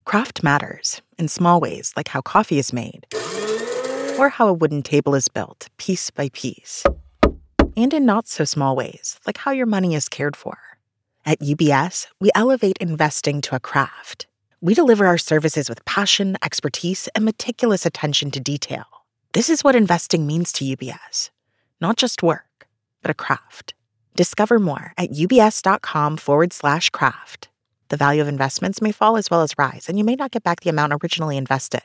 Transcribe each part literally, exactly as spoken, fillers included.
Craft matters in small ways, like how coffee is made, or how a wooden table is built, piece by piece. And in not-so-small ways, like how your money is cared for. At U B S, we elevate investing to a craft. We deliver our services with passion, expertise, and meticulous attention to detail. This is what investing means to U B S. Not just work, but a craft. Discover more at ubs.com forward slash craft. The value of investments may fall as well as rise, and you may not get back the amount originally invested.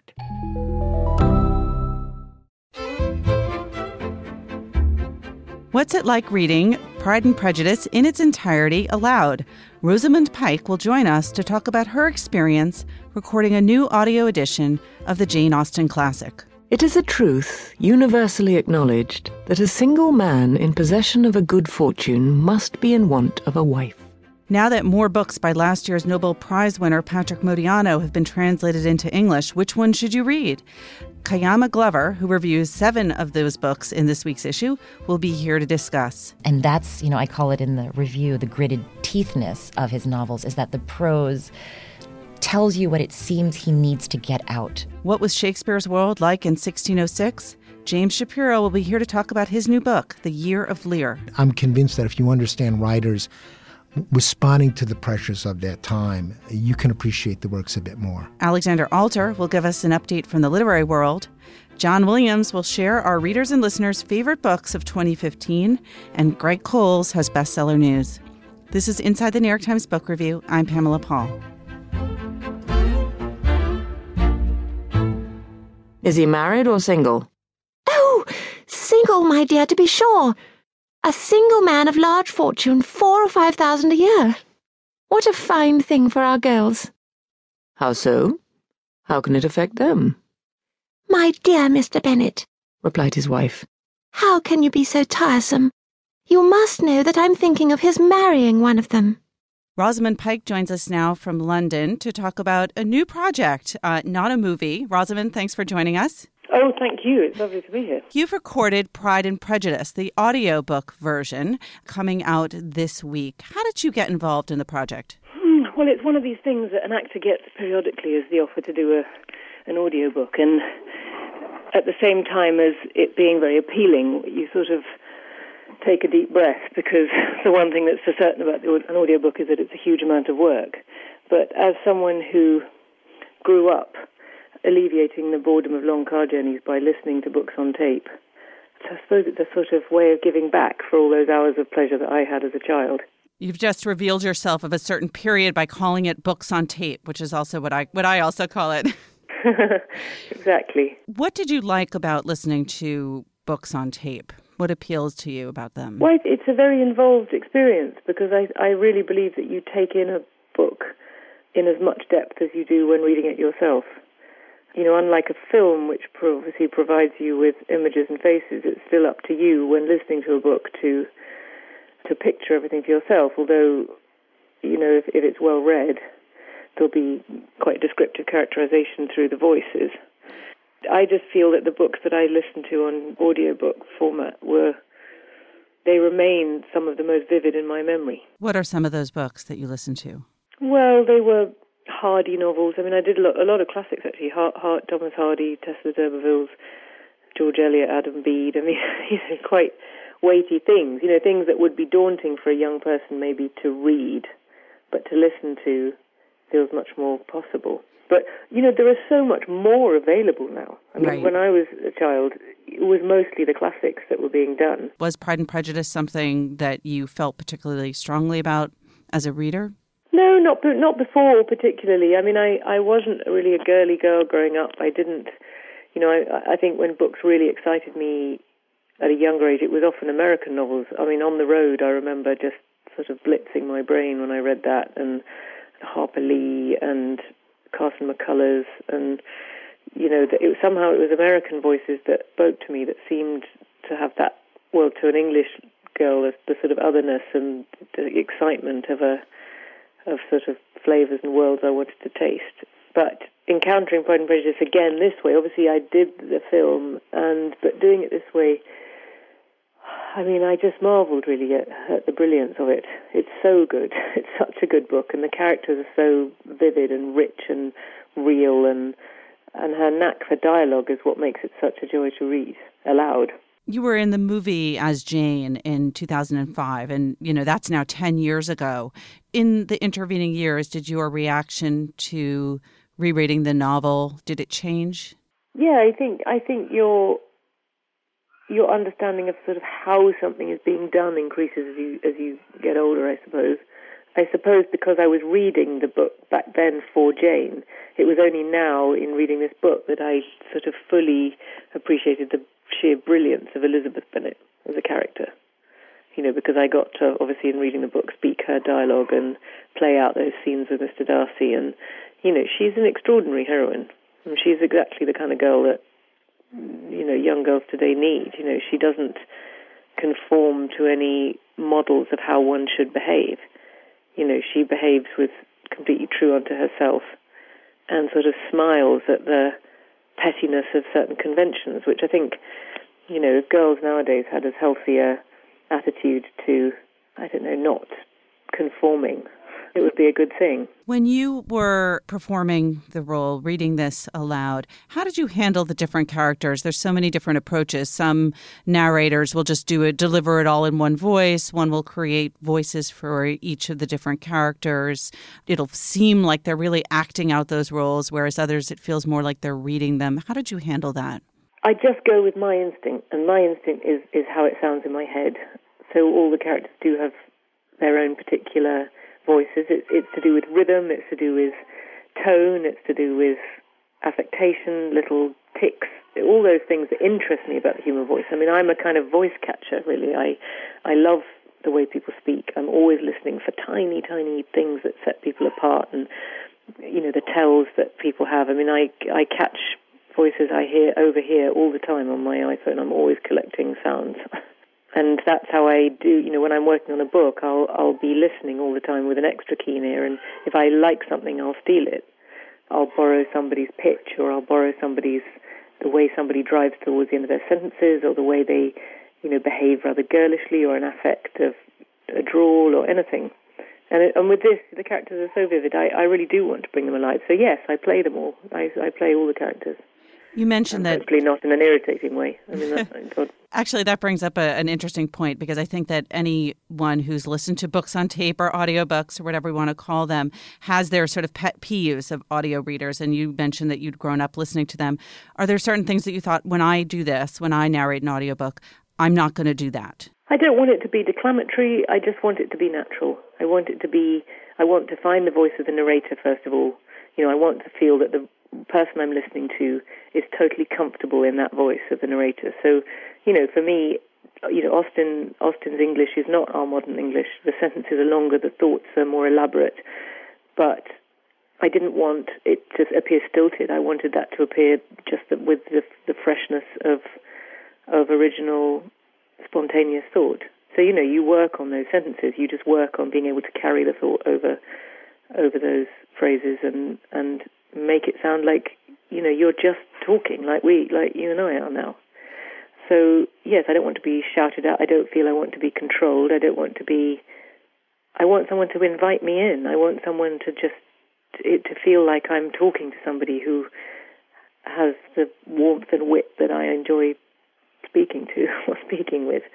What's it like reading Pride and Prejudice in its entirety aloud? Rosamund Pike will join us to talk about her experience recording a new audio edition of the Jane Austen classic. It is a truth, universally acknowledged, that a single man in possession of a good fortune must be in want of a wife. Now that more books by last year's Nobel Prize winner Patrick Modiano have been translated into English, which one should you read? Kayama Glover, who reviews seven of those books in this week's issue, will be here to discuss. And that's, you know, I call it in the review, the gritted teethness of his novels, is that the prose tells you what it seems he needs to get out. What was Shakespeare's world like in sixteen oh six? James Shapiro will be here to talk about his new book, The Year of Lear. I'm convinced that if you understand writers responding to the pressures of that time, you can appreciate the works a bit more. Alexander Alter will give us an update from the literary world. John Williams will share our readers and listeners' favorite books of twenty fifteen, and Greg Coles has bestseller news. This is Inside the New York Times Book Review. I'm Pamela Paul. Is he married or single? Oh, single, my dear, to be sure. A single man of large fortune, four or five thousand a year. What a fine thing for our girls. How so? How can it affect them? My dear Mister Bennet, replied his wife, how can you be so tiresome? You must know that I'm thinking of his marrying one of them. Rosamund Pike joins us now from London to talk about a new project, uh, not a movie. Rosamund, thanks for joining us. Oh, thank you. It's lovely to be here. You've recorded Pride and Prejudice, the audiobook version, coming out this week. How did you get involved in the project? Hmm, well, it's one of these things that an actor gets periodically, is the offer to do a, an audiobook. And at the same time as it being very appealing, you sort of take a deep breath, because the one thing that's for certain about the, an audiobook is that it's a huge amount of work. But as someone who grew up alleviating the boredom of long car journeys by listening to books on tape, so I suppose it's a sort of way of giving back for all those hours of pleasure that I had as a child. You've just revealed yourself of a certain period by calling it books on tape, which is also what I what I also call it. Exactly. What did you like about listening to books on tape? What appeals to you about them? Well, it's a very involved experience, because I, I really believe that you take in a book in as much depth as you do when reading it yourself. You know, unlike a film, which obviously provides you with images and faces, it's still up to you when listening to a book to to picture everything for yourself, although, you know, if, if it's well read, there'll be quite descriptive characterization through the voices. I just feel that the books that I listened to on audiobook format were, they remain some of the most vivid in my memory. What are some of those books that you listened to? Well, they were Hardy novels. I mean, I did a lot, a lot of classics, actually. Hart, Hart, Thomas Hardy, Tessa d'Urberville's, George Eliot, Adam Bede. I mean, you know, quite weighty things, you know, things that would be daunting for a young person maybe to read, but to listen to feels much more possible. But, you know, there is so much more available now. I mean, right. When I was a child, it was mostly the classics that were being done. Was Pride and Prejudice something that you felt particularly strongly about as a reader? No, not not before particularly. I mean, I, I wasn't really a girly girl growing up. I didn't, you know, I, I think when books really excited me at a younger age, it was often American novels. I mean, On the Road, I remember just sort of blitzing my brain when I read that, and Harper Lee and Carson McCullers, and, you know, it was, somehow it was American voices that spoke to me, that seemed to have that, well, to an English girl, the, the sort of otherness and the excitement of a of sort of flavours and worlds I wanted to taste. But encountering Pride and Prejudice again this way, obviously I did the film, and but doing it this way, I mean, I just marvelled really at, at the brilliance of it. It's so good. It's such a good book, and the characters are so vivid and rich and real, and and her knack for dialogue is what makes it such a joy to read aloud. You were in the movie as Jane in two thousand five, and, you know, that's now ten years ago. In the intervening years, did your reaction to rereading the novel, did it change? Yeah, I think I think your your understanding of sort of how something is being done increases as you as you get older, I suppose. I suppose because I was reading the book back then for Jane, it was only now in reading this book that I sort of fully appreciated the sheer brilliance of Elizabeth Bennet as a character. You know, because I got to, obviously in reading the book, speak her dialogue and play out those scenes with Mister Darcy. And, you know, she's an extraordinary heroine. And she's exactly the kind of girl that, you know, young girls today need. You know, she doesn't conform to any models of how one should behave. You know, she behaves with completely true unto herself and sort of smiles at the pettiness of certain conventions, which I think, you know, if girls nowadays had as healthier attitude to, I don't know, not conforming, it would be a good thing. When you were performing the role, reading this aloud, how did you handle the different characters? There's so many different approaches. Some narrators will just do it, deliver it all in one voice. One will create voices for each of the different characters. It'll seem like they're really acting out those roles, whereas others, it feels more like they're reading them. How did you handle that? I just go with my instinct, and my instinct is, is how it sounds in my head. So all the characters do have their own particular voices. It's, it's to do with rhythm, it's to do with tone, it's to do with affectation, little tics, all those things that interest me about the human voice. I mean, I'm a kind of voice catcher, really. I, I love the way people speak. I'm always listening for tiny, tiny things that set people apart and, you know, the tells that people have. I mean, I, I catch voices I hear, overhear all the time on my iPhone. I'm always collecting sounds. And that's how I do, you know, when I'm working on a book, I'll I'll be listening all the time with an extra keen ear, and if I like something, I'll steal it. I'll borrow somebody's pitch, or I'll borrow somebody's, the way somebody drives towards the end of their sentences, or the way they, you know, behave rather girlishly, or an affect of a drawl, or anything. And it, and with this, the characters are so vivid, I, I really do want to bring them alive. So yes, I play them all. I, I play all the characters. You mentioned that... Hopefully not in an irritating way. I mean, that, God. Actually, that brings up a, an interesting point, because I think that anyone who's listened to books on tape or audiobooks or whatever we want to call them has their sort of pet peeves of audio readers. And you mentioned that you'd grown up listening to them. Are there certain things that you thought, when I do this, when I narrate an audiobook, I'm not going to do that? I don't want it to be declamatory. I just want it to be natural. I want it to be, I want to find the voice of the narrator, first of all. You know, I want to feel that the person I'm listening to is totally comfortable in that voice of the narrator. So, you know, for me, you know, Austen Austen's English is not our modern English. The sentences are longer, the thoughts are more elaborate. But I didn't want it to appear stilted. I wanted that to appear just with the, the freshness of of original, spontaneous thought. So, you know, you work on those sentences. You just work on being able to carry the thought over over those phrases and and make it sound like, you know, you're just talking like we, like you and I are now. So, yes, I don't want to be shouted at. I don't feel I want to be controlled. I don't want to be, I want someone to invite me in. I want someone to just, it to feel like I'm talking to somebody who has the warmth and wit that I enjoy speaking to or speaking with.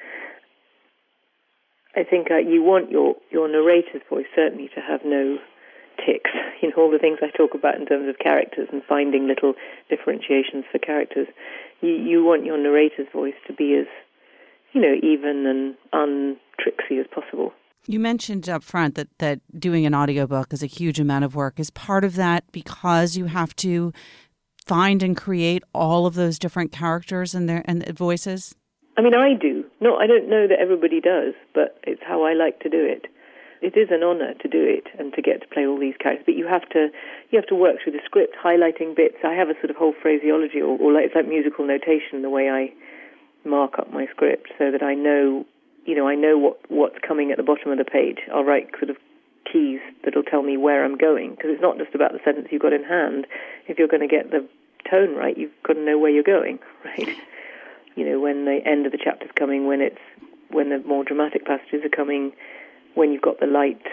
I think uh, you want your, your narrator's voice certainly to have no tics, you know, all the things I talk about in terms of characters and finding little differentiations for characters. You, you want your narrator's voice to be as, you know, even and untricksy as possible. You mentioned up front that, that doing an audiobook is a huge amount of work. Is part of that because you have to find and create all of those different characters and their and voices? I mean, I do. No, I don't know that everybody does, but it's how I like to do it. It is an honour to do it and to get to play all these characters, but you have to you have to work through the script, highlighting bits. I have a sort of whole phraseology, or, or like, it's like musical notation, the way I mark up my script, so that I know, you know, I know what, what's coming at the bottom of the page. I'll write sort of keys that'll tell me where I'm going, because it's not just about the sentence you've got in hand. If you're going to get the tone right, you've got to know where you're going, right? You know, when the end of the chapter's coming, when it's when the more dramatic passages are coming, when you've got the light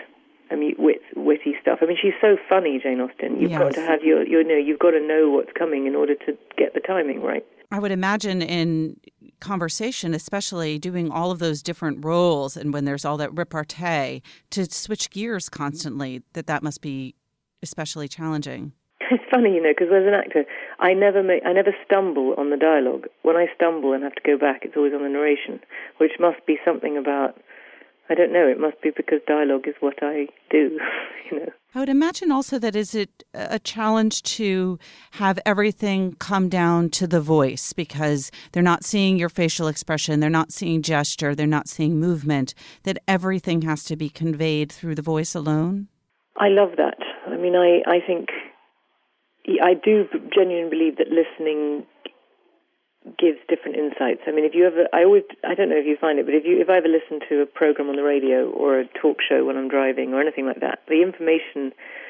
I mean, wit, witty stuff. I mean, she's so funny, Jane Austen. You've Yes. got to have your, you know, you've got to know what's coming in order to get the timing right. I would imagine in conversation, especially doing all of those different roles and when there's all that repartee, to switch gears constantly, that that must be especially challenging. It's funny, you know, because as an actor, I never make, I never stumble on the dialogue. When I stumble and have to go back, it's always on the narration, which must be something about, I don't know, it must be because dialogue is what I do, you know. I would imagine also that is it a challenge to have everything come down to the voice because they're not seeing your facial expression, they're not seeing gesture, they're not seeing movement, that everything has to be conveyed through the voice alone? I love that. I mean, I, I think, I do genuinely believe that listening gives different insights. I mean, if you ever, I always, I don't know if you find it, but if you, if I ever listen to a program on the radio or a talk show when I'm driving or anything like that, the information,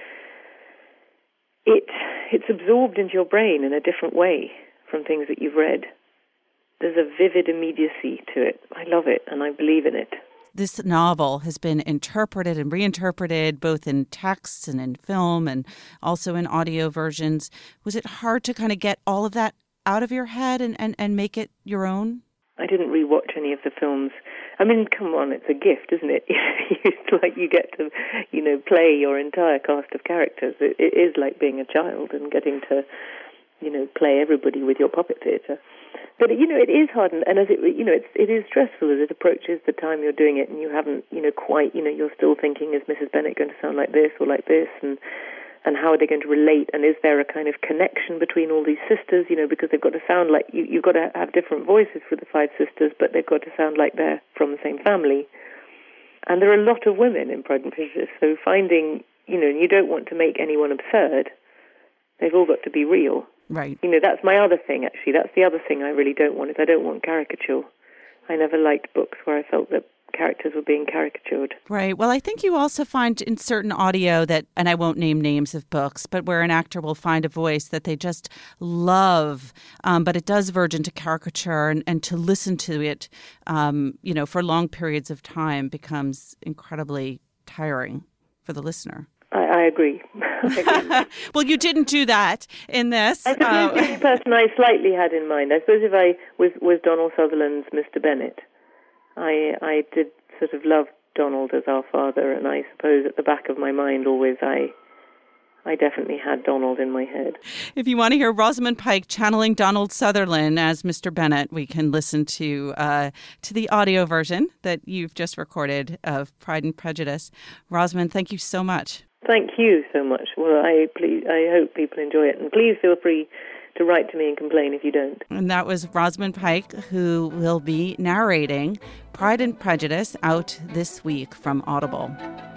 it, it's absorbed into your brain in a different way from things that you've read. There's a vivid immediacy to it. I love it, and I believe in it. This novel has been interpreted and reinterpreted both in texts and in film and also in audio versions. Was it hard to kind of get all of that out of your head and, and, and make it your own? I didn't rewatch any of the films. I mean, come on, it's a gift, isn't it? It's like you get to, you know, play your entire cast of characters. It, it is like being a child and getting to, you know, play everybody with your puppet theatre. But, you know, it is hard, and, and as it, you know, it's, it is stressful as it approaches the time you're doing it, and you haven't, you know, quite, you know, you're still thinking, is Missus Bennet going to sound like this or like this, and and how are they going to relate, and is there a kind of connection between all these sisters, you know, because they've got to sound like, you, you've got to have different voices for the five sisters, but they've got to sound like they're from the same family. And there are a lot of women in Pride and Prejudice, so finding, you know, you don't want to make anyone absurd. They've all got to be real. Right. You know, that's my other thing, actually. That's the other thing I really don't want, is I don't want caricature. I never liked books where I felt that characters were being caricatured. Right. Well, I think you also find in certain audio that, and I won't name names of books, but where an actor will find a voice that they just love, um, but it does verge into caricature, and, and to listen to it, um, you know, for long periods of time becomes incredibly tiring for the listener. I, I agree. I agree. Well, you didn't do that in this. I suppose uh, the only person I slightly had in mind, I suppose if I was, was Donald Sutherland's Mister Bennet, I I did sort of love Donald as our father, and I suppose at the back of my mind always I I definitely had Donald in my head. If you want to hear Rosamund Pike channeling Donald Sutherland as Mister Bennet, we can listen to uh, to the audio version that you've just recorded of Pride and Prejudice. Rosamund, thank you so much. Thank you so much. Well, I please, I hope people enjoy it, and please feel free to write to me and complain if you don't. And that was Rosamund Pike, who will be narrating Pride and Prejudice out this week from Audible.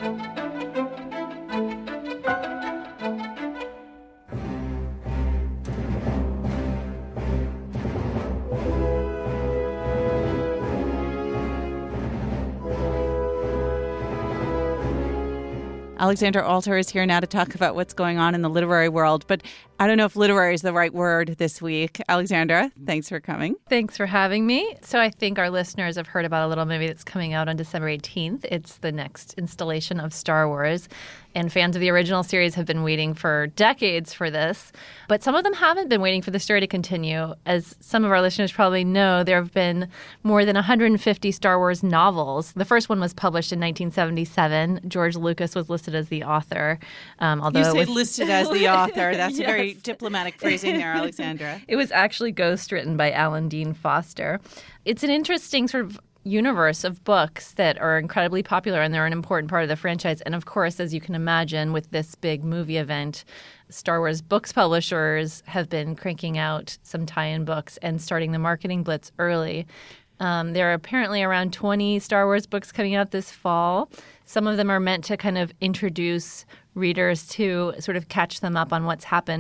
Alexandra Alter is here now to talk about what's going on in the literary world, but I don't know if literary is the right word this week. Alexandra, thanks for coming. Thanks for having me. So I think our listeners have heard about a little movie that's coming out on December eighteenth. It's the next installation of Star Wars, and fans of the original series have been waiting for decades for this, but some of them haven't been waiting for the story to continue. As some of our listeners probably know, there have been more than one hundred fifty Star Wars novels. The first one was published in nineteen seventy-seven. George Lucas was listed as the author. Um, although you say it was listed as the author. That's yes. a very diplomatic phrasing there, Alexandra. It was actually ghostwritten by Alan Dean Foster. It's an interesting sort of universe of books that are incredibly popular, and they're an important part of the franchise. And of course, as you can imagine, with this big movie event, Star Wars books publishers have been cranking out some tie-in books and starting the marketing blitz early. Um, there are apparently around twenty Star Wars books coming out this fall. Some of them are meant to kind of introduce readers to sort of catch them up on what's happened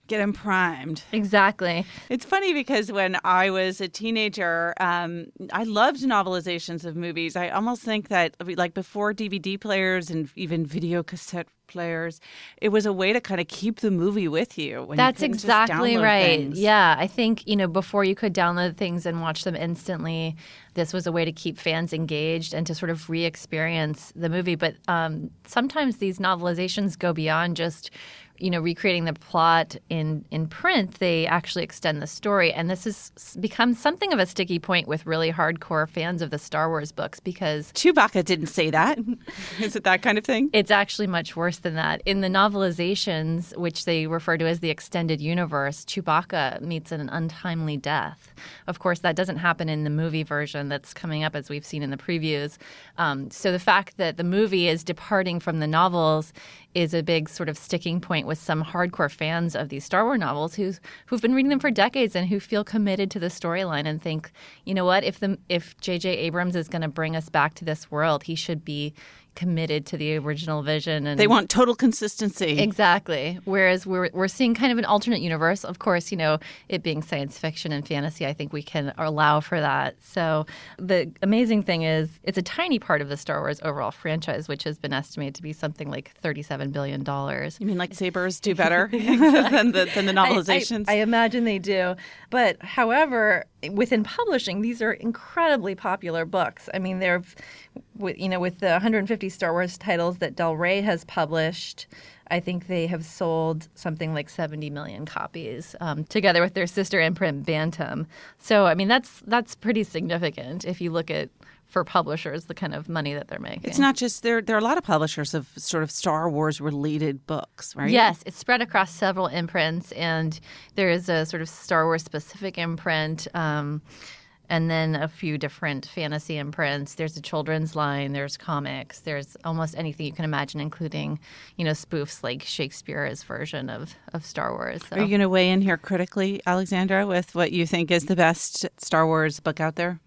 Get them primed. Exactly. It's funny because when I was a teenager, um, I loved novelizations of movies. I almost think that, like, before D V D players and even video cassette players, it was a way to kind of keep the movie with you. When That's you exactly just right. Things. Yeah, I think, you know, before you could download things and watch them instantly, this was a way to keep fans engaged and to sort of re-experience the movie. But um, sometimes these novelizations go beyond just, you know, recreating the plot in, in print. They actually extend the story. And this has become something of a sticky point with really hardcore fans of the Star Wars books because Chewbacca didn't say that. Is it that kind of thing? It's actually much worse than that. In the novelizations, which they refer to as the extended universe, Chewbacca meets an untimely death. Of course, that doesn't happen in the movie version that's coming up, as we've seen in the previews. Um, so the fact that the movie is departing from the novels is a big sort of sticking point with some hardcore fans of these Star Wars novels who's, who've been reading them for decades and who feel committed to the storyline and think, you know what, if the if J J Abrams is going to bring us back to this world, he should be committed to the original vision. And they want total consistency. Exactly. Whereas we're we're seeing kind of an alternate universe. Of course, you know, it being science fiction and fantasy, I think we can allow for that. So the amazing thing is it's a tiny part of the Star Wars overall franchise, which has been estimated to be something like thirty-seven billion dollars. You mean like Sabers do better than, the, than the novelizations? I, I, I imagine they do. But however, within publishing, these are incredibly popular books. I mean, they're, you know, with the one hundred fifty Star Wars titles that Del Rey has published, I think they have sold something like seventy million copies, um, together with their sister imprint Bantam. So, I mean, that's that's pretty significant if you look at, for publishers, the kind of money that they're making. It's not just there. There are a lot of publishers of sort of Star Wars related books, right? Yes, it's spread across several imprints, and there is a sort of Star Wars specific imprint. Um, And then a few different fantasy imprints. There's a children's line. There's comics. There's almost anything you can imagine, including, you know, spoofs like Shakespeare's version of, of Star Wars. So. Are you going to weigh in here critically, Alexandra, with what you think is the best Star Wars book out there?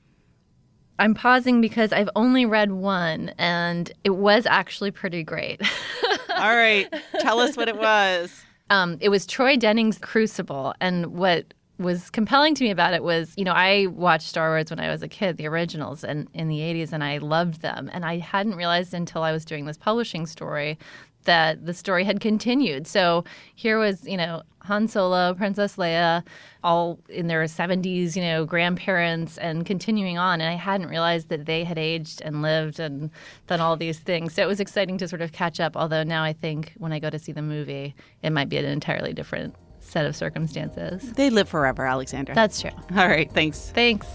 I'm pausing because I've only read one, and it was actually pretty great. All right. Tell us what it was. Um, it was Troy Denning's Crucible, and what was compelling to me about it was, you know, I watched Star Wars when I was a kid, the originals, and in the eighties, and I loved them. And I hadn't realized until I was doing this publishing story that the story had continued. So here was, you know, Han Solo, Princess Leia, all in their seventies, you know, grandparents, and continuing on. And I hadn't realized that they had aged and lived and done all these things. So it was exciting to sort of catch up, although now I think when I go to see the movie, it might be an entirely different set of circumstances. They live forever, Alexandra. That's true. All right. Thanks. Thanks.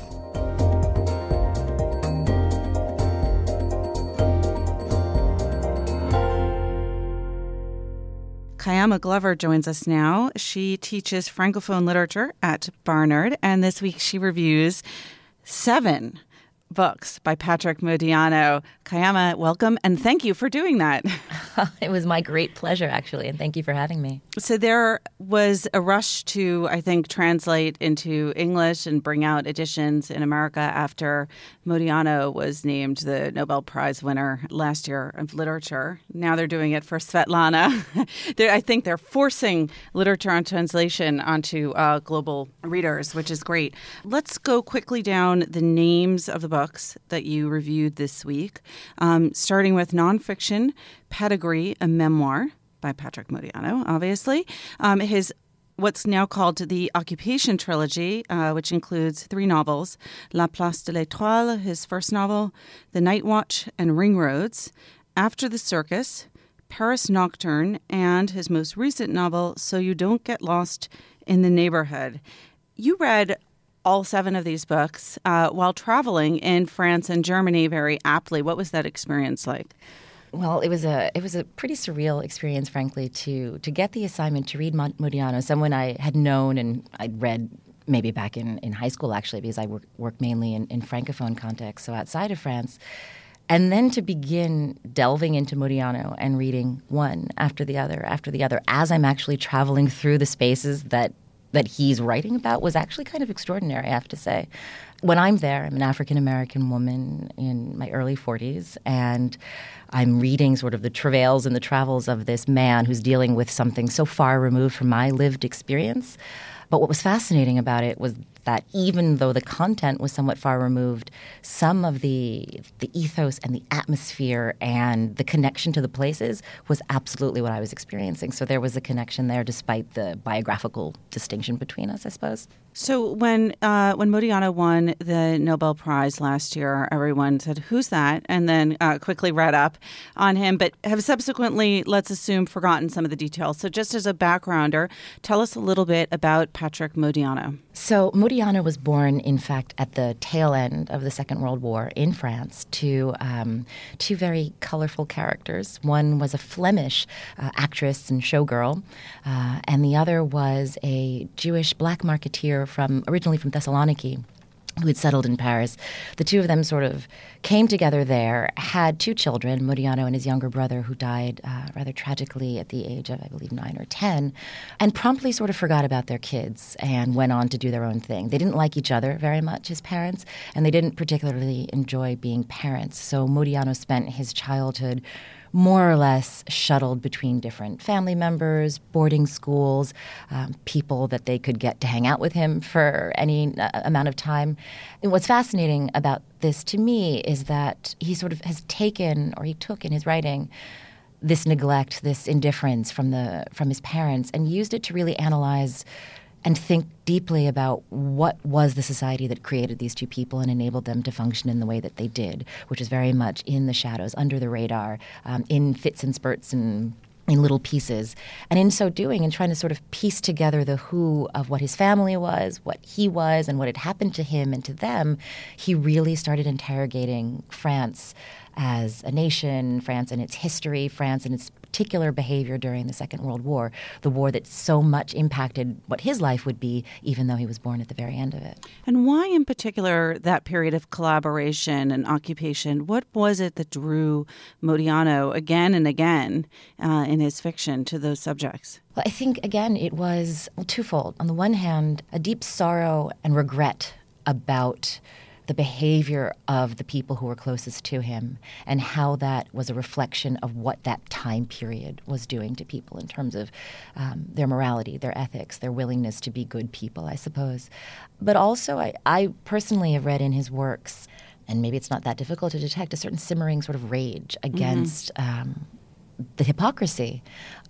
Kayama Glover joins us now. She teaches Francophone literature at Barnard, and this week she reviews seven books by Patrick Modiano. Kayama, welcome, and thank you for doing that. It was my great pleasure, actually, and thank you for having me. So there was a rush to, I think, translate into English and bring out editions in America after Modiano was named the Nobel Prize winner last year of literature. Now they're doing it for Svetlana. I think they're forcing literature on translation onto uh, global readers, which is great. Let's go quickly down the names of the books that you reviewed this week, um, starting with nonfiction, Pedigree, a memoir by Patrick Modiano, obviously. Um, his what's now called the Occupation Trilogy, uh, which includes three novels, La Place de l'Étoile, his first novel, The Night Watch, and Ring Roads, After the Circus, Paris Nocturne, and his most recent novel, So You Don't Get Lost in the Neighborhood. You read all seven of these books uh, while traveling in France and Germany very aptly. What was that experience like? Well, it was a it was a pretty surreal experience, frankly, to to get the assignment to read Modiano, someone I had known and I'd read maybe back in, in high school, actually, because I work, work mainly in, in Francophone context, so outside of France. And then to begin delving into Modiano and reading one after the other after the other as I'm actually traveling through the spaces that that he's writing about was actually kind of extraordinary, I have to say. When I'm there, I'm an African-American woman in my early forties, and I'm reading sort of the travails and the travels of this man who's dealing with something so far removed from my lived experience. But what was fascinating about it was that even though the content was somewhat far removed, some of the the ethos and the atmosphere and the connection to the places was absolutely what I was experiencing. So there was a connection there despite the biographical distinction between us, I suppose. So when uh, when Modiano won the Nobel Prize last year, everyone said, "Who's that?" and then uh, quickly read up on him, but have subsequently, let's assume, forgotten some of the details. So just as a backgrounder, tell us a little bit about Patrick Modiano. So Modiano was born, in fact, at the tail end of the Second World War in France to um, two very colorful characters. One was a Flemish uh, actress and showgirl, uh, and the other was a Jewish black marketeer from originally from Thessaloniki, who had settled in Paris. The two of them sort of came together there, had two children, Modiano and his younger brother, who died uh, rather tragically at the age of, I believe, nine or ten, and promptly sort of forgot about their kids and went on to do their own thing. They didn't like each other very much, his parents, and they didn't particularly enjoy being parents. So Modiano spent his childhood more or less shuttled between different family members, boarding schools, um, people that they could get to hang out with him for any uh, amount of time. And what's fascinating about this to me is that he sort of has taken, or he took in his writing, this neglect, this indifference from the from his parents, and used it to really analyze and think deeply about what was the society that created these two people and enabled them to function in the way that they did, which is very much in the shadows, under the radar, um, in fits and spurts and in little pieces. And in so doing, and trying to sort of piece together the who of what his family was, what he was, and what had happened to him and to them, he really started interrogating France as a nation, France and its history, France and its particular behavior during the Second World War, the war that so much impacted what his life would be, even though he was born at the very end of it. And why in particular that period of collaboration and occupation? What was it that drew Modiano again and again uh, in his fiction to those subjects? Well, I think, again, it was well, twofold. On the one hand, a deep sorrow and regret about the behavior of the people who were closest to him and how that was a reflection of what that time period was doing to people in terms of um, their morality, their ethics, their willingness to be good people, I suppose. But also, I, I personally have read in his works, and maybe it's not that difficult to detect, a certain simmering sort of rage against mm-hmm. um, the hypocrisy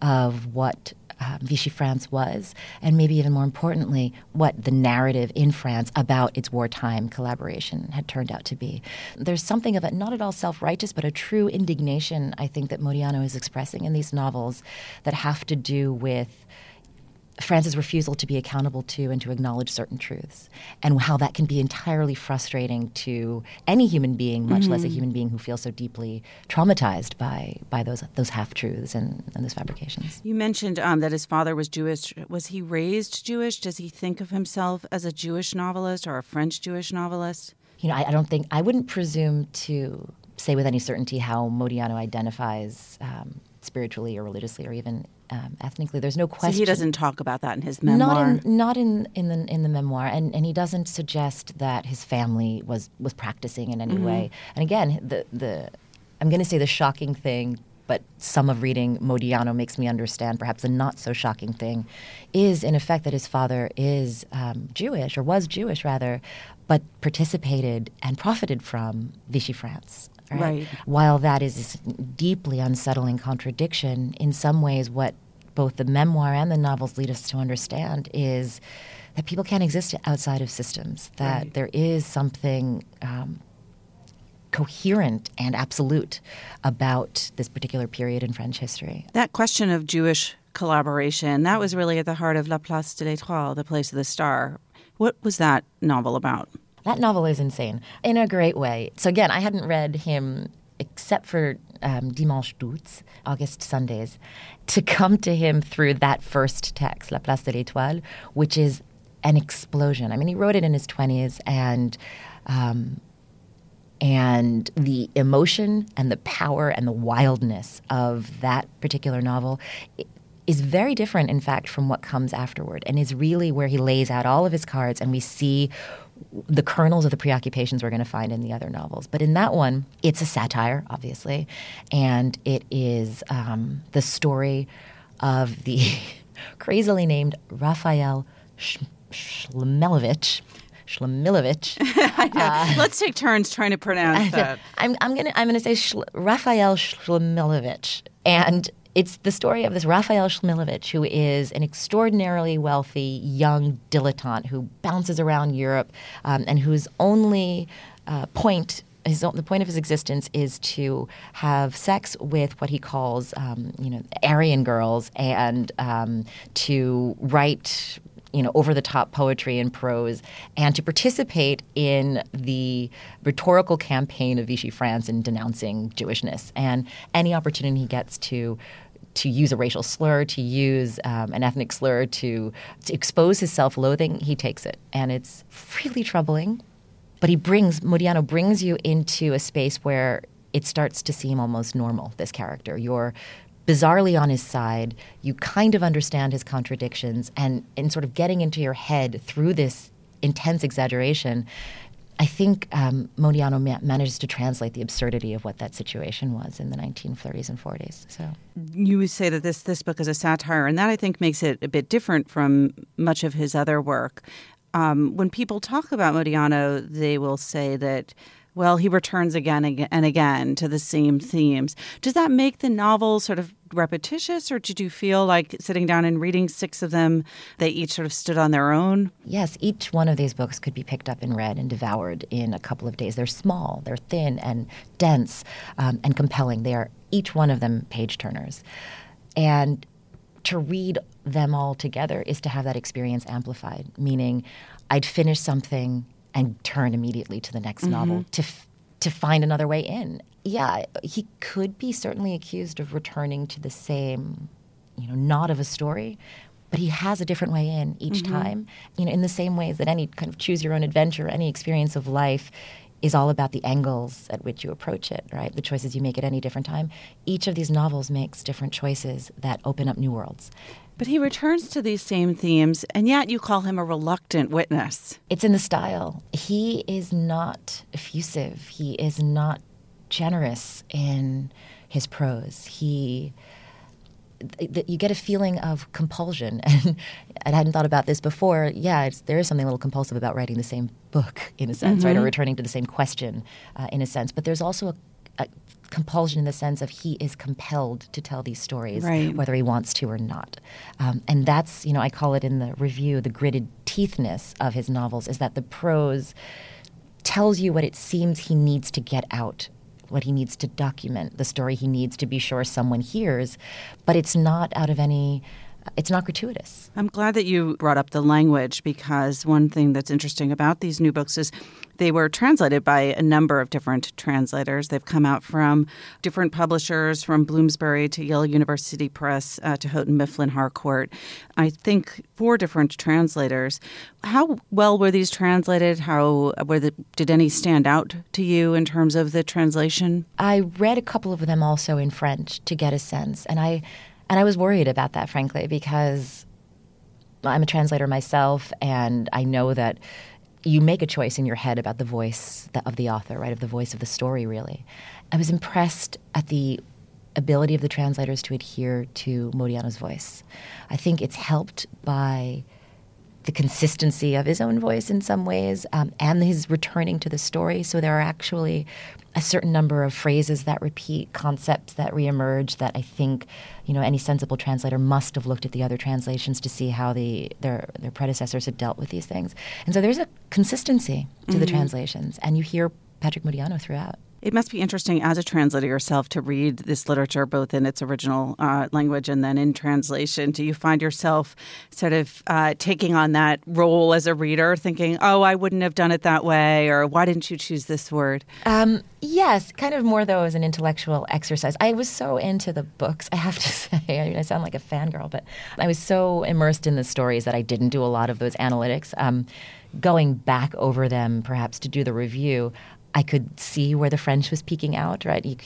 of what Um, Vichy France was, and maybe even more importantly, what the narrative in France about its wartime collaboration had turned out to be. There's something of it, not at all self-righteous, but a true indignation, I think, that Modiano is expressing in these novels that have to do with France's refusal to be accountable to and to acknowledge certain truths, and how that can be entirely frustrating to any human being, much mm-hmm. less a human being who feels so deeply traumatized by by those those half-truths and, and those fabrications. You mentioned um, that his father was Jewish. Was he raised Jewish? Does he think of himself as a Jewish novelist or a French Jewish novelist? You know, I, I don't think, I wouldn't presume to say with any certainty how Modiano identifies um, spiritually or religiously or even Um, ethnically. There's no question. So he doesn't talk about that in his memoir? Not in, not in, in, the, in the memoir. And, and he doesn't suggest that his family was, was practicing in any mm-hmm. way. And again, the, the I'm going to say the shocking thing, but some of reading Modiano makes me understand perhaps the not-so-shocking thing, is in effect that his father is um, Jewish, or was Jewish rather, but participated and profited from Vichy France. Right? Right. While that is this deeply unsettling contradiction, in some ways what both the memoir and the novels lead us to understand is that people can't exist outside of systems, that right. there is something um, coherent and absolute about this particular period in French history. That question of Jewish collaboration, that was really at the heart of La Place de l'Étoile, the Place of the Star. What was that novel about? That novel is insane in a great way. So again, I hadn't read him except for um, Dimanche Doutes, August Sundays, to come to him through that first text, La Place de l'Étoile, which is an explosion. I mean, he wrote it in his twenties, and um, and the emotion and the power and the wildness of that particular novel, it, is very different, in fact, from what comes afterward, and is really where he lays out all of his cards, and we see the kernels of the preoccupations we're going to find in the other novels. But in that one, it's a satire, obviously, and it is um, the story of the crazily named Raphael Sh- Shlomilovich. Shlomilovich. I know. Uh, Let's take turns trying to pronounce that. I'm, I'm gonna I'm gonna say Shl- Raphael Shlomilovich, and it's the story of this Raphael Shlomilovich, who is an extraordinarily wealthy young dilettante who bounces around Europe, um, and whose only uh, point. His, the point of his existence is to have sex with what he calls, um, you know, Aryan girls, and um, to write, you know, over-the-top poetry and prose, and to participate in the rhetorical campaign of Vichy France in denouncing Jewishness. And any opportunity he gets to to use a racial slur, to use um, an ethnic slur, to, to expose his self-loathing, he takes it. And it's really troubling. But he brings, Modiano brings you into a space where it starts to seem almost normal, this character. You're bizarrely on his side. You kind of understand his contradictions. And in sort of getting into your head through this intense exaggeration, I think um, Modiano ma- manages to translate the absurdity of what that situation was in the nineteen thirties and forties. So you say that this, this book is a satire, and that I think makes it a bit different from much of his other work. Um, when people talk about Modiano, they will say that, well, he returns again and again to the same themes. Does that make the novel sort of repetitious, or did you feel like sitting down and reading six of them, they each sort of stood on their own? Yes, each one of these books could be picked up and read and devoured in a couple of days. They're small, they're thin and dense um, and compelling. They are, each one of them, page-turners. And to read them all together is to have that experience amplified, meaning I'd finish something and turn immediately to the next mm-hmm. novel to f- to find another way in. Yeah, he could be certainly accused of returning to the same, you know, knot of a story, but he has a different way in each mm-hmm. time. You know, in the same ways that any kind of choose your own adventure, any experience of life is all about the angles at which you approach it, right? The choices you make at any different time. Each of these novels makes different choices that open up new worlds. But he returns to these same themes, and yet you call him a reluctant witness. It's in the style. He is not effusive. He is not generous in his prose. He... you get a feeling of compulsion. And I hadn't thought about this before. Yeah, it's, there is something a little compulsive about writing the same book, in a sense, mm-hmm. right, or returning to the same question, uh, in a sense. But there's also a, a compulsion in the sense of he is compelled to tell these stories, right. whether he wants to or not. Um, and that's, you know, I call it in the review, the gritted teethness of his novels, is that the prose tells you what it seems he needs to get out, what he needs to document, the story he needs to be sure someone hears, but it's not out of any, it's not gratuitous. I'm glad that you brought up the language, because one thing that's interesting about these new books is they were translated by a number of different translators. They've come out from different publishers, from Bloomsbury to Yale University Press uh, to Houghton Mifflin Harcourt. I think four different translators. How well were these translated? How were the, did any stand out to you in terms of the translation? I read a couple of them also in French to get a sense, and I and I was worried about that, frankly, because I'm a translator myself, and I know that you make a choice in your head about the voice of the author, right, of the voice of the story, really. I was impressed at the ability of the translators to adhere to Modiano's voice. I think it's helped by the consistency of his own voice in some ways, um, and his returning to the story. So there are actually a certain number of phrases that repeat, concepts that reemerge, that I think, you know, any sensible translator must have looked at the other translations to see how the their their predecessors had dealt with these things. And so there's a consistency to mm-hmm. the translations, and you hear Patrick Modiano throughout. It must be interesting as a translator yourself to read this literature both in its original uh, language and then in translation. Do you find yourself sort of uh, taking on that role as a reader, thinking, oh, I wouldn't have done it that way, or why didn't you choose this word? Um, yes, kind of more, though, as an intellectual exercise. I was so into the books, I have to say. I mean, I sound like a fangirl, but I was so immersed in the stories that I didn't do a lot of those analytics. Um, going back over them, perhaps, to do the review, I could see where the French was peeking out, right? You can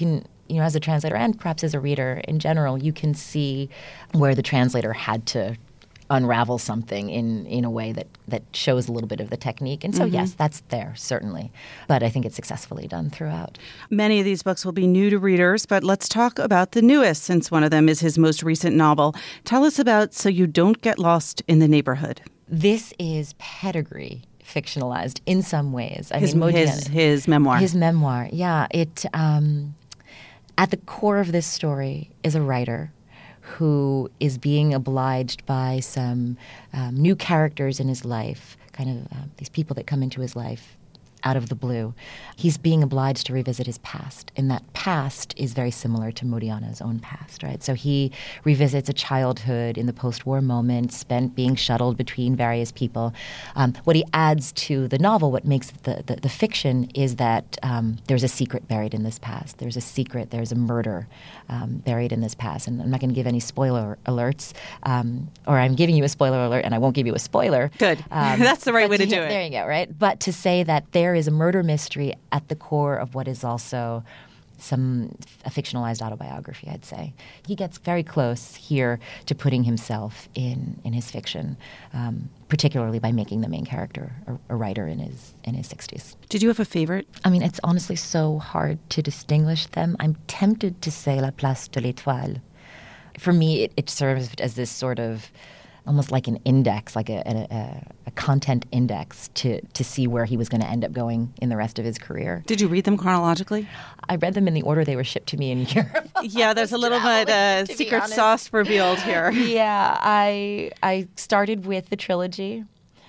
you know, as a translator and perhaps as a reader in general, you can see where the translator had to unravel something in, in a way that, that shows a little bit of the technique. And so, mm-hmm. yes, that's there, certainly. But I think it's successfully done throughout. Many of these books will be new to readers, but let's talk about the newest, since one of them is his most recent novel. Tell us about So You Don't Get Lost in the Neighborhood. This is Pedigree, fictionalized in some ways. I his, mean, Modiano, his, his memoir. His memoir, yeah. It um, at the core of this story is a writer who is being obliged by some um, new characters in his life, kind of uh, these people that come into his life out of the blue. He's being obliged to revisit his past, and that past is very similar to Modiano's own past, right? So he revisits a childhood in the post-war moment spent being shuttled between various people. Um, what he adds to the novel, what makes the, the, the fiction, is that um, there's a secret buried in this past. There's a secret, there's a murder um, buried in this past. And I'm not going to give any spoiler alerts, um, or I'm giving you a spoiler alert, and I won't give you a spoiler. Good. Um, That's the right way to to, do it. There you go, right? But to say that there is a murder mystery at the core of what is also some a fictionalized autobiography, I'd say. He gets very close here to putting himself in in his fiction, um, particularly by making the main character a, a writer in his in his sixties. Did you have a favorite? I mean, it's honestly so hard to distinguish them. I'm tempted to say La Place de l'Étoile. For me, it, it serves as this sort of almost like an index, like a, a, a content index to, to see where he was going to end up going in the rest of his career. Did you read them chronologically? I read them in the order they were shipped to me in Europe. Yeah, there's a little bit uh, secret sauce revealed here. Yeah, I I started with the trilogy,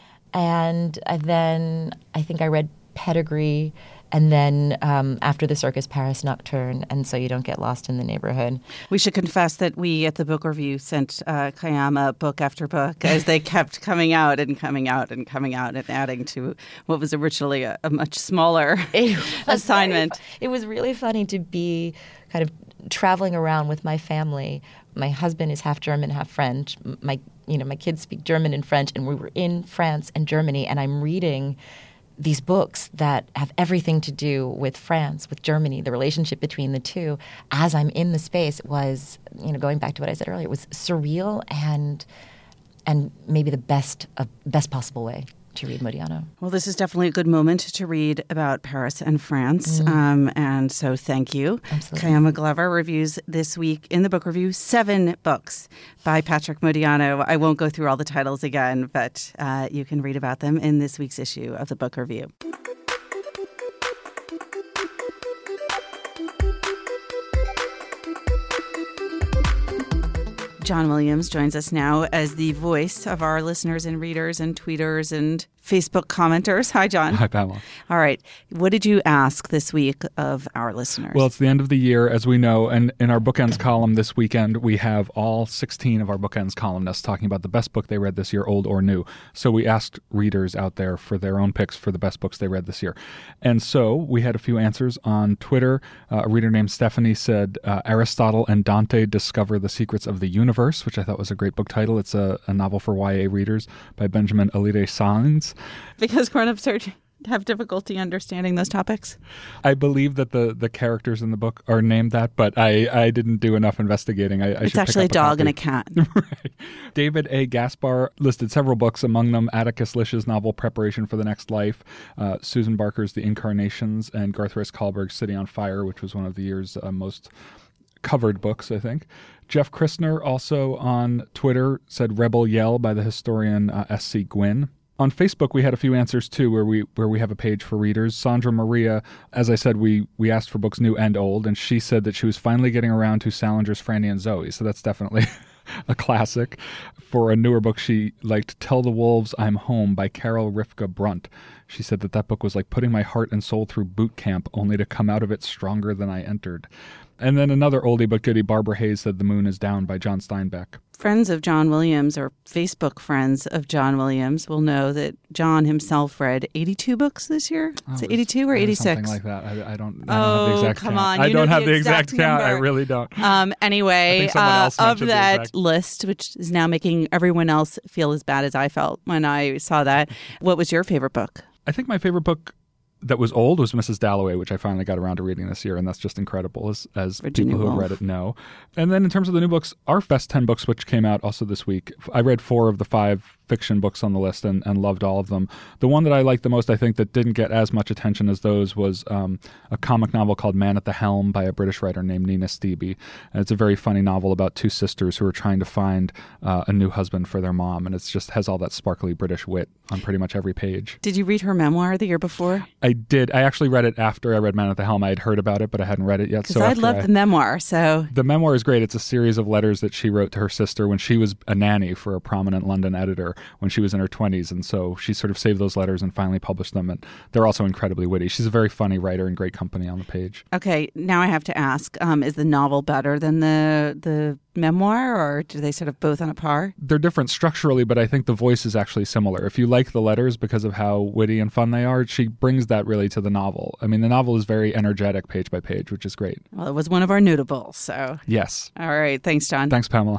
and then I think I read Pedigree, and then um, after the Circus Paris Nocturne, and So You Don't Get Lost in the Neighborhood. We should confess that we at the book review sent uh, Kayama book after book as they kept coming out and coming out and coming out and adding to what was originally a, a much smaller assignment. Very, it was really funny to be kind of traveling around with my family. My husband is half German, half French. My, you know, my kids speak German and French, and we were in France and Germany, and I'm reading these books that have everything to do with France, with Germany, the relationship between the two. As I'm in the space, it was, you know, going back to what I said earlier, it was surreal and and maybe the best uh, best possible way to read Modiano. Well, this is definitely a good moment to read about Paris and France. Mm. Um, and so thank you. Absolutely. Kayama Glover reviews this week in the book review seven books by Patrick Modiano. I won't go through all the titles again, but uh, you can read about them in this week's issue of the book review. John Williams joins us now as the voice of our listeners and readers and tweeters and Facebook commenters. Hi, John. Hi, Pamela. All right. What did you ask this week of our listeners? Well, it's the end of the year, as we know, and in our Bookends column this weekend, we have all sixteen of our Bookends columnists talking about the best book they read this year, old or new. So we asked readers out there for their own picks for the best books they read this year. And so we had a few answers on Twitter. Uh, a reader named Stephanie said, uh, Aristotle and Dante Discover the Secrets of the Universe, which I thought was a great book title. It's a, a novel for Y A readers by Benjamin Alire Sainz. Because grown-ups are, have difficulty understanding those topics? I believe that the, the characters in the book are named that, but I, I didn't do enough investigating. I, I it's should actually pick up a dog a and a cat. Right. David A. Gaspar listed several books, among them Atticus Lish's novel Preparation for the Next Life, uh, Susan Barker's The Incarnations, and Garth Rice Kahlberg's City on Fire, which was one of the year's uh, most covered books, I think. Jeff Christner also on Twitter said Rebel Yell by the historian uh, S C Gwynn. On Facebook, we had a few answers, too, where we where we have a page for readers. Sandra Maria, as I said, we we asked for books new and old, and she said that she was finally getting around to Salinger's Franny and Zoe, so that's definitely a classic. For a newer book, she liked Tell the Wolves I'm Home by Carol Rifka Brunt. She said that that book was like putting my heart and soul through boot camp, only to come out of it stronger than I entered. And then another oldie but goodie, Barbara Hayes said The Moon is Down by John Steinbeck. Friends of John Williams, or Facebook friends of John Williams, will know that John himself read eighty-two books this year. Oh, Is it eighty-two or eighty-six? Something like that. I, I don't, I don't oh, have the exact come count. on. You I don't know have the the exact, exact count. I number. really don't. Um, anyway, uh, of that exact... list, which is now making everyone else feel as bad as I felt when I saw that, what was your favorite book? I think my favorite book that was old was Missus Dalloway, which I finally got around to reading this year, and that's just incredible, as, as Virginia people who have Woolf. read it know. And then in terms of the new books, our best ten books, which came out also this week, I read four of the five fiction books on the list and, and loved all of them. The one that I liked the most, I think, that didn't get as much attention as those was um, a comic novel called Man at the Helm by a British writer named Nina Stevie. And it's a very funny novel about two sisters who are trying to find uh, a new husband for their mom, and it just has all that sparkly British wit on pretty much every page. Did you read her memoir the year before? I did. I actually read it after I read Man at the Helm. I had heard about it, but I hadn't read it yet. Because So I after love I, the memoir, so... The memoir is great. It's a series of letters that she wrote to her sister when she was a nanny for a prominent London editor when she was in her twenties. And so she sort of saved those letters and finally published them. And they're also incredibly witty. She's a very funny writer and great company on the page. Okay, now I have to ask, um, is the novel better than the the memoir, or do they sort of both on a par? They're different structurally, but I think the voice is actually similar. If you like the letters because of how witty and fun they are, she brings that really to the novel. I mean, the novel is very energetic page by page, which is great. Well, it was one of our notables, so... Yes. All right, thanks, John. Thanks, Pamela.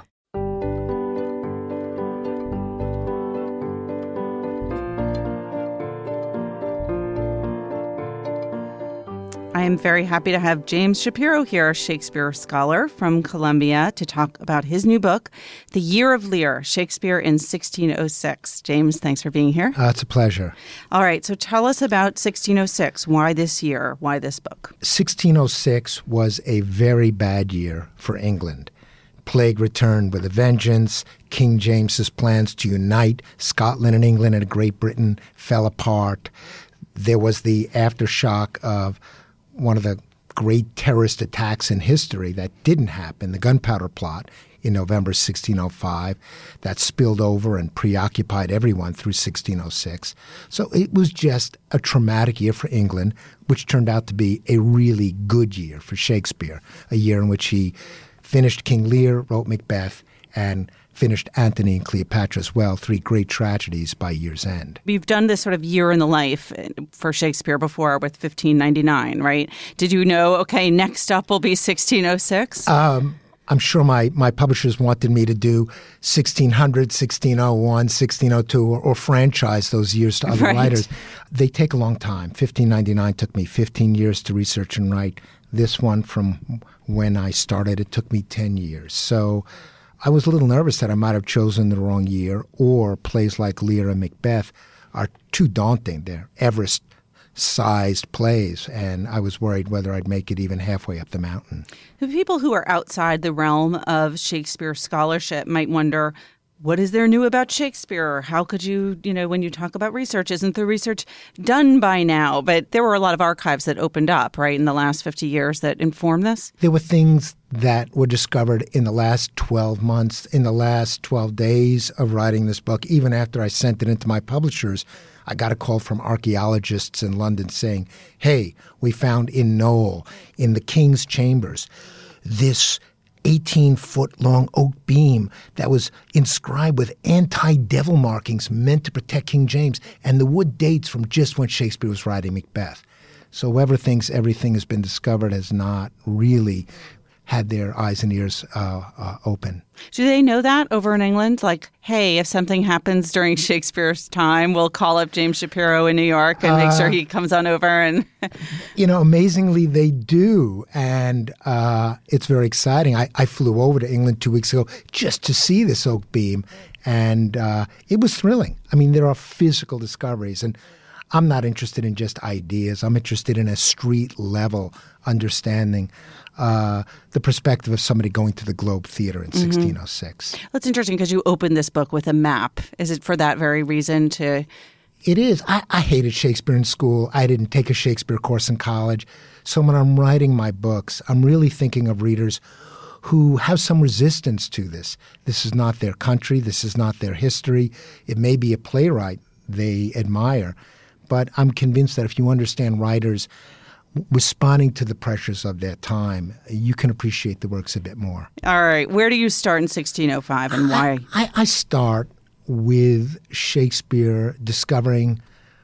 I am very happy to have James Shapiro here, a Shakespeare scholar from Columbia, to talk about his new book, The Year of Lear, Shakespeare in sixteen oh six. James, thanks for being here. Uh, it's a pleasure. All right, so tell us about sixteen oh six. Why this year? Why this book? sixteen oh six was a very bad year for England. Plague returned with a vengeance. King James's plans to unite Scotland and England and Great Britain fell apart. There was the aftershock of one of the great terrorist attacks in history that didn't happen, the Gunpowder Plot in November sixteen oh five, that spilled over and preoccupied everyone through sixteen oh six. So it was just a traumatic year for England, which turned out to be a really good year for Shakespeare, a year in which he finished King Lear, wrote Macbeth, and finished Antony and Cleopatra as well, three great tragedies by year's end. We've done this sort of year in the life for Shakespeare before with fifteen ninety-nine, right? Did you know, okay, next up will be sixteen oh six? Um, I'm sure my, my publishers wanted me to do sixteen hundred, sixteen oh one, sixteen oh two, or, or franchise those years to other Right. writers. They take a long time. fifteen ninety-nine took me fifteen years to research and write. This one, from when I started, it took me ten years. So I was a little nervous that I might have chosen the wrong year, or plays like Lear and Macbeth are too daunting. They're Everest-sized plays, and I was worried whether I'd make it even halfway up the mountain. The people who are outside the realm of Shakespeare scholarship might wonder, what is there new about Shakespeare? How could you, you know, when you talk about research, isn't the research done by now? But there were a lot of archives that opened up, right, in the last fifty years that inform this? There were things that were discovered in the last twelve months, in the last twelve days of writing this book. Even after I sent it into my publishers, I got a call from archaeologists in London saying, hey, we found in Knowle, in the King's Chambers, this eighteen-foot-long oak beam that was inscribed with anti-devil markings meant to protect King James, and the wood dates from just when Shakespeare was writing Macbeth. So whoever thinks everything has been discovered has not really had their eyes and ears uh, uh, open. Do they know that over in England? Like, hey, if something happens during Shakespeare's time, we'll call up James Shapiro in New York and make Uh, sure he comes on over and... You know, amazingly, they do. And uh, it's very exciting. I, I flew over to England two weeks ago just to see this oak beam. And uh, it was thrilling. I mean, there are physical discoveries. And I'm not interested in just ideas. I'm interested in a street level understanding uh, the perspective of somebody going to the Globe Theatre in sixteen oh six. That's interesting because you opened this book with a map. Is it for that very reason to... It is. I, I hated Shakespeare in school. I didn't take a Shakespeare course in college. So when I'm writing my books, I'm really thinking of readers who have some resistance to this. This is not their country. This is not their history. It may be a playwright they admire, but I'm convinced that if you understand writers responding to the pressures of their time, you can appreciate the works a bit more. All right. Where do you start in sixteen oh five and why? I, I start with Shakespeare discovering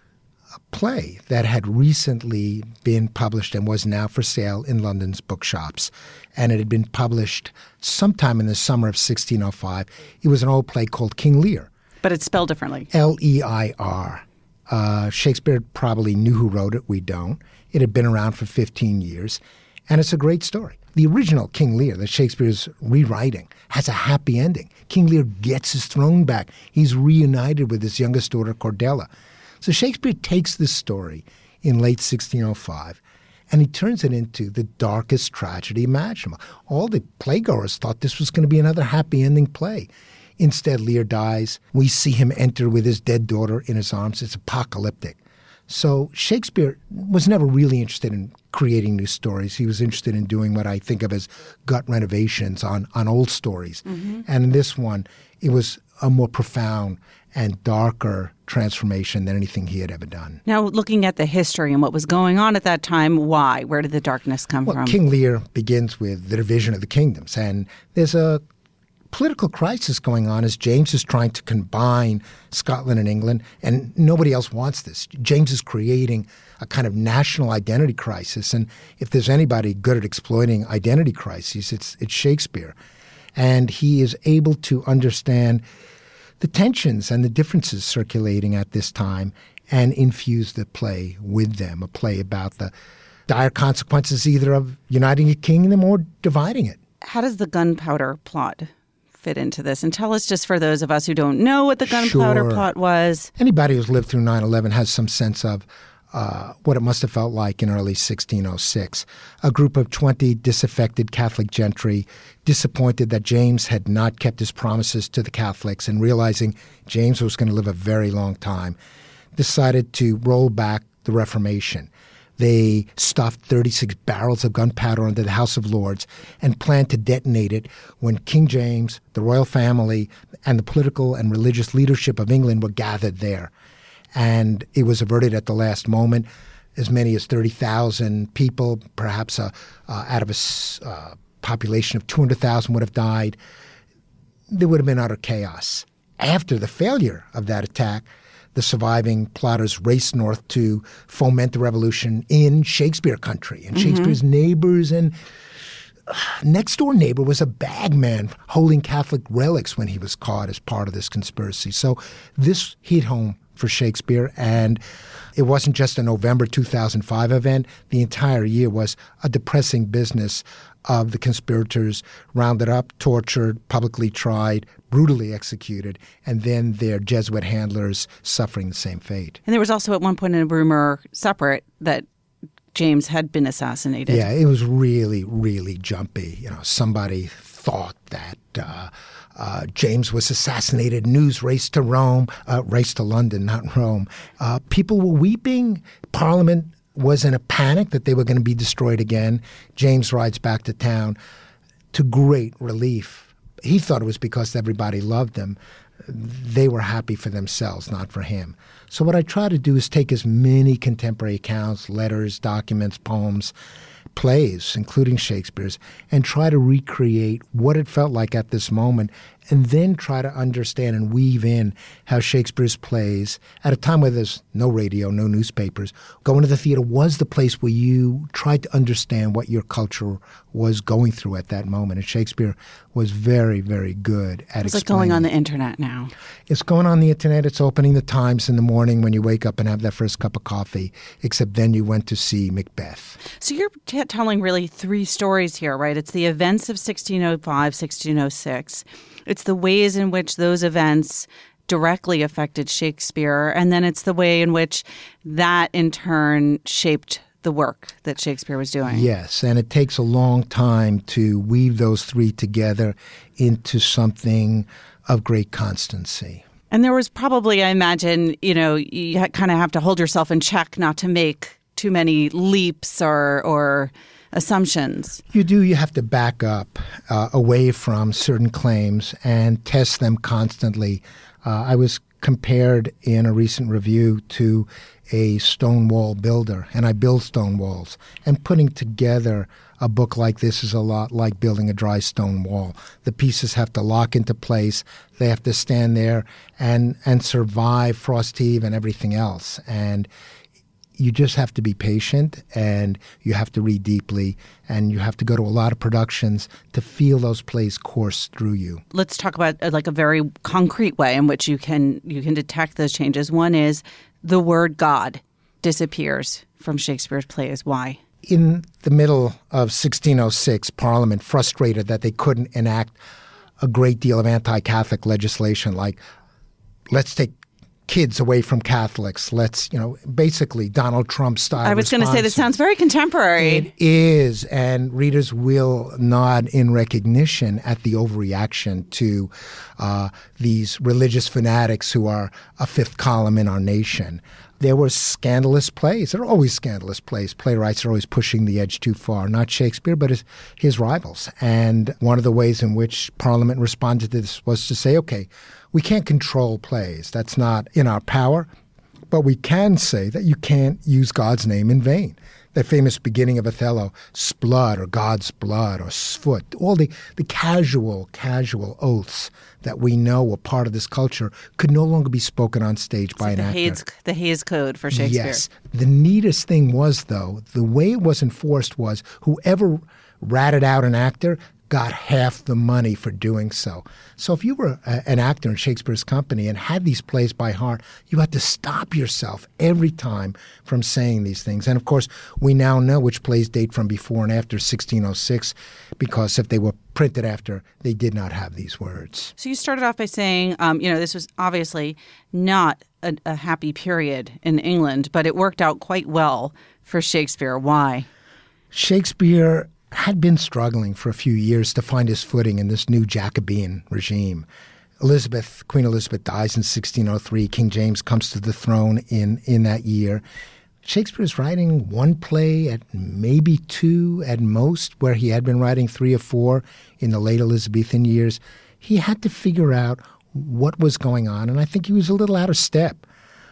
a play that had recently been published and was now for sale in London's bookshops. And it had been published sometime in the summer of sixteen oh five. It was an old play called King Lear. But it's spelled differently. L E I R. Uh, Shakespeare probably knew who wrote it. We don't. It had been around for fifteen years, and it's a great story. The original King Lear that Shakespeare's rewriting has a happy ending. King Lear gets his throne back. He's reunited with his youngest daughter, Cordelia. So Shakespeare takes this story in late sixteen oh five, and he turns it into the darkest tragedy imaginable. All the playgoers thought this was going to be another happy ending play. Instead, Lear dies. We see him enter with his dead daughter in his arms. It's apocalyptic. So Shakespeare was never really interested in creating new stories. He was interested in doing what I think of as gut renovations on, on old stories. Mm-hmm. And in this one, it was a more profound and darker transformation than anything he had ever done. Now, looking at the history and what was going on at that time, why? Where did the darkness come well, from? King Lear begins with the division of the kingdoms. And there's a political crisis going on as James is trying to combine Scotland and England, and nobody else wants this. James is creating a kind of national identity crisis, and if there's anybody good at exploiting identity crises, it's it's Shakespeare. And he is able to understand the tensions and the differences circulating at this time and infuse the play with them, a play about the dire consequences either of uniting a kingdom or dividing it. How does the gunpowder plot fit into this? And tell us, just for those of us who don't know what the gunpowder Sure. plot was. Anybody who's lived through nine eleven has some sense of uh, what it must have felt like in early sixteen oh six. A group of twenty disaffected Catholic gentry, disappointed that James had not kept his promises to the Catholics and realizing James was going to live a very long time, decided to roll back the Reformation. They stuffed thirty-six barrels of gunpowder into the House of Lords and planned to detonate it when King James, the royal family, and the political and religious leadership of England were gathered there. And it was averted at the last moment. As many as thirty thousand people, perhaps uh, uh, out of a uh, population of two hundred thousand would have died. There would have been utter chaos. After the failure of that attack, the surviving plotters raced north to foment the revolution in Shakespeare country. And mm-hmm. Shakespeare's neighbors and uh, next-door neighbor was a bagman holding Catholic relics when he was caught as part of this conspiracy. So this hit home for Shakespeare, and it wasn't just a November two thousand five event. The entire year was a depressing business of the conspirators rounded up, tortured, publicly tried, brutally executed, and then their Jesuit handlers suffering the same fate. And there was also at one point a rumor separate that James had been assassinated. Yeah, it was really, really jumpy. You know, somebody thought that uh, uh, James was assassinated. News raced to Rome, uh, raced to London, not Rome. Uh, people were weeping. Parliament was in a panic that they were going to be destroyed again. James rides back to town to great relief. He thought it was because everybody loved him. They were happy for themselves, not for him. So what I try to do is take as many contemporary accounts, letters, documents, poems, plays, including Shakespeare's, and try to recreate what it felt like at this moment, and then try to understand and weave in how Shakespeare's plays, at a time where there's no radio, no newspapers, going to the theater was the place where you tried to understand what your culture was going through at that moment. And Shakespeare was very, very good at It's explaining. like going on the internet now. It's going on the internet. It's opening the Times in the morning when you wake up and have that first cup of coffee, except then you went to see Macbeth. So you're t- telling really three stories here, right? It's the events of sixteen oh five, sixteen oh six. It's the ways in which those events directly affected Shakespeare, and then it's the way in which that in turn shaped the work that Shakespeare was doing. Yes, and it takes a long time to weave those three together into something of great constancy. And there was probably, I imagine, you know, you kind of have to hold yourself in check not to make too many leaps or or assumptions. You do. You have to back up uh, away from certain claims and test them constantly. Uh, I was compared in a recent review to a stone wall builder, and I build stone walls. And putting together a book like this is a lot like building a dry stone wall. The pieces have to lock into place. They have to stand there and, and survive frost heave and everything else. And you just have to be patient, and you have to read deeply, and you have to go to a lot of productions to feel those plays course through you. Let's talk about uh, like a very concrete way in which you can you can detect those changes. One is the word God disappears from Shakespeare's plays. Why? In the middle of sixteen oh six, Parliament, frustrated that they couldn't enact a great deal of anti-Catholic legislation, like let's take kids away from Catholics. Let's, you know, basically Donald Trump style. I was going to say, this sounds very contemporary. It is, and readers will nod in recognition at the overreaction to uh, these religious fanatics who are a fifth column in our nation. There were scandalous plays. There are always scandalous plays. Playwrights are always pushing the edge too far. Not Shakespeare, but his, his rivals. And one of the ways in which Parliament responded to this was to say, okay, we can't control plays. That's not in our power. But we can say that you can't use God's name in vain. That famous beginning of Othello, Sblood or God's blood or Sfoot, all the, the casual, casual oaths that we know were part of this culture could no longer be spoken on stage by like an the actor. Hays, the Hays Code for Shakespeare. Yes. The neatest thing was, though, the way it was enforced was whoever ratted out an actor got half the money for doing so. So if you were a, an actor in Shakespeare's company and had these plays by heart, you had to stop yourself every time from saying these things. And of course, we now know which plays date from before and after sixteen oh six, because if they were printed after, they did not have these words. So you started off by saying, um, you know, this was obviously not a, a happy period in England, but it worked out quite well for Shakespeare. Why? Shakespeare had been struggling for a few years to find his footing in this new Jacobean regime. Elizabeth, Queen Elizabeth dies in sixteen oh three. King James comes to the throne in, in that year. Shakespeare's writing one play at maybe two at most, where he had been writing three or four in the late Elizabethan years. He had to figure out what was going on, and I think he was a little out of step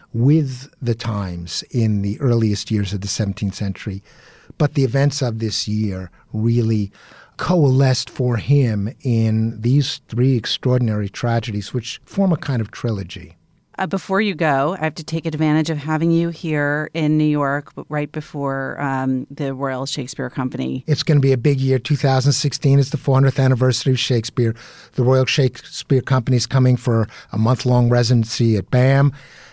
with the times in the earliest years of the seventeenth century. But the events of this year really coalesced for him in these three extraordinary tragedies, which form a kind of trilogy. Uh, before you go, I have to take advantage of having you here in New York right before um, the Royal Shakespeare Company. It's going to be a big year. two thousand sixteen is the four hundredth anniversary of Shakespeare. The Royal Shakespeare Company is coming for a month-long residency at B A M.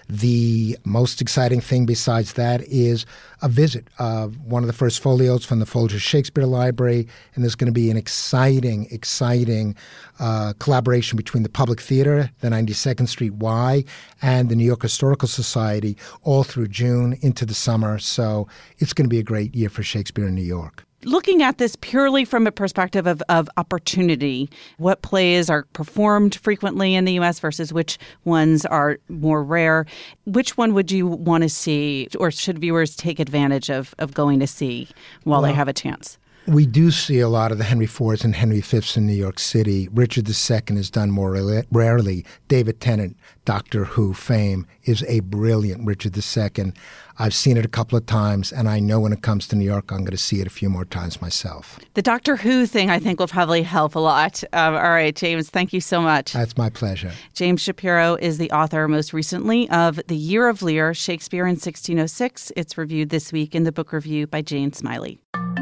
The most exciting thing besides that is a visit of one of the first folios from the Folger Shakespeare Library, and there's going to be an exciting, exciting uh, collaboration between the Public Theater, the ninety-second Street Y, and the New York Historical Society all through June into the summer. So it's going to be a great year for Shakespeare in New York. Looking at this purely from a perspective of, of opportunity, what plays are performed frequently in the U S versus which ones are more rare, which one would you want to see, or should viewers take advantage of, of going to see while well, they have a chance? We do see a lot of the Henry fourths and Henry fifths in New York City. Richard the Second is done more rarely. David Tennant, Doctor Who fame, is a brilliant Richard the Second. I've seen it a couple of times, and I know when it comes to New York, I'm going to see it a few more times myself. The Doctor Who thing, I think, will probably help a lot. Um, all right, James, thank you so much. That's my pleasure. James Shapiro is the author, most recently, of The Year of Lear, Shakespeare in sixteen oh six. It's reviewed this week in the Book Review by Jane Smiley.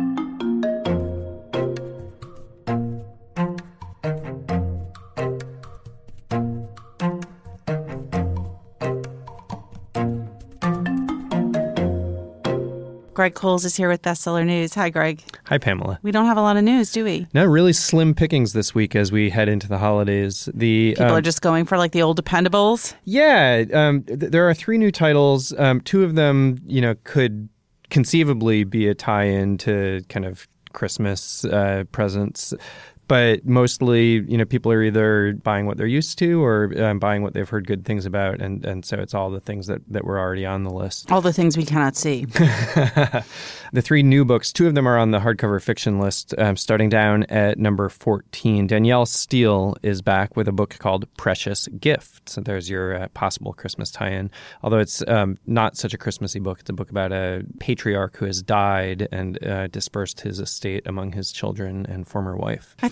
Greg Coles is here with Bestseller News. Hi, Greg. Hi, Pamela. We don't have a lot of news, do we? No, really slim pickings this week as we head into the holidays. The People um, are just going for like the old Dependables? Yeah. Um, th- there are three new titles. Um, two of them, you know, could conceivably be a tie-in to kind of Christmas uh, presents. But mostly, you know, people are either buying what they're used to or um, buying what they've heard good things about. And, and so it's all the things that, that were already on the list. All the things we cannot see. The three new books, two of them are on the hardcover fiction list, um, starting down at number fourteen. Danielle Steele is back with a book called Precious Gift. So there's your uh, possible Christmas tie-in. Although it's um, not such a Christmassy book. It's a book about a patriarch who has died and uh, dispersed his estate among his children and former wife. I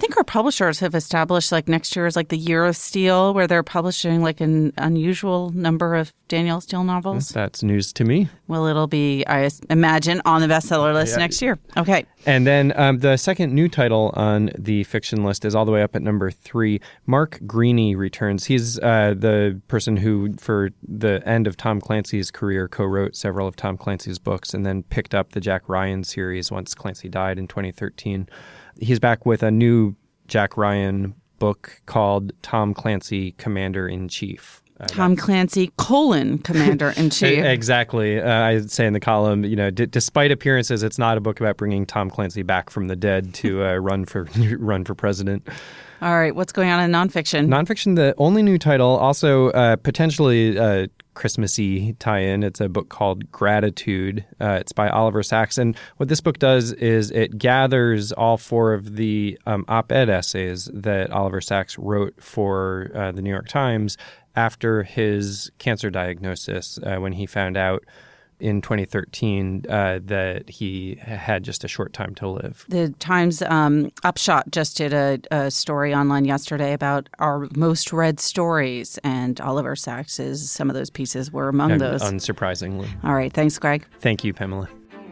think our publishers have established like next year is like the year of Steele, where they're publishing like an unusual number of Danielle Steele novels. That's news to me. Well, it'll be, I imagine, on the bestseller list yeah. next year. Okay. And then um, the second new title on the fiction list is all the way up at number three. Mark Greaney returns. He's uh, the person who, for the end of Tom Clancy's career, co-wrote several of Tom Clancy's books and then picked up the Jack Ryan series once Clancy died in twenty thirteen. He's back with a new Jack Ryan book called Tom Clancy, Commander-in-Chief. Uh, Tom Clancy, colon, Commander-in-Chief. Exactly. Uh, I say in the column, you know, d- despite appearances, it's not a book about bringing Tom Clancy back from the dead to uh, run for run for president. All right. What's going on in nonfiction? Nonfiction, the only new title, also uh, potentially a Christmassy tie-in. It's a book called Gratitude. Uh, it's by Oliver Sacks. And what this book does is it gathers all four of the um, op-ed essays that Oliver Sacks wrote for uh, the New York Times after his cancer diagnosis, uh, when he found out in twenty thirteen uh, that he had just a short time to live. The Times um, Upshot just did a, a story online yesterday about our most read stories, and Oliver Sacks's, some of those pieces were among and those. Unsurprisingly. All right. Thanks, Greg. Thank you, Pamela.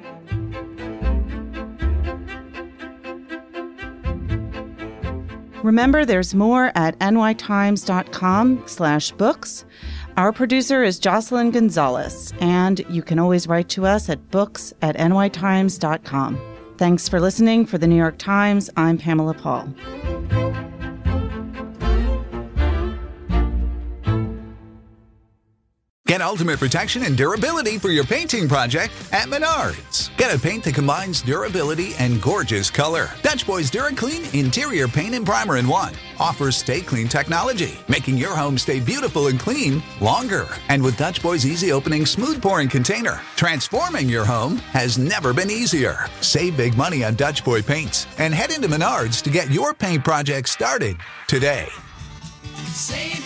Remember, there's more at nytimes.com slash books. Our producer is Jocelyn Gonzalez, and you can always write to us at books at nytimes dot com. Thanks for listening. For the New York Times, I'm Pamela Paul. Get ultimate protection and durability for your painting project at Menards. Get a paint that combines durability and gorgeous color. Dutch Boys DuraClean Interior Paint and Primer in one offers Stay Clean technology, making your home stay beautiful and clean longer. And with Dutch Boys Easy Opening Smooth Pouring Container, transforming your home has never been easier. Save big money on Dutch Boy paints and head into Menards to get your paint project started today. Save